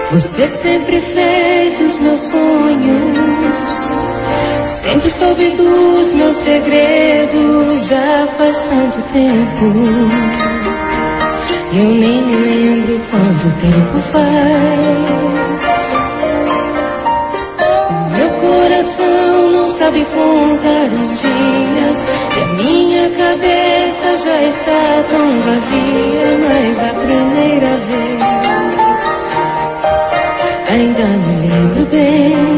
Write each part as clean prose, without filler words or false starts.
Você sempre fez os meus sonhos, sempre soube dos meus segredos. Já faz tanto tempo, eu nem me lembro quanto tempo faz. O meu coração não sabe contar os dias, e a minha cabeça já está tão vazia. Mas a primeira vez ainda me lembro bem.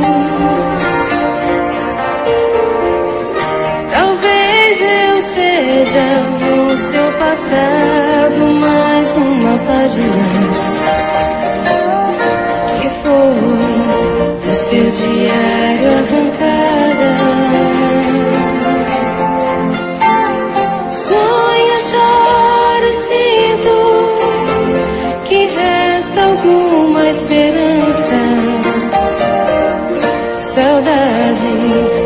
Talvez eu seja no seu passado mais uma página que foi do seu diário arrancada. Sonho, choro e sinto que resta alguma esperança. Saudade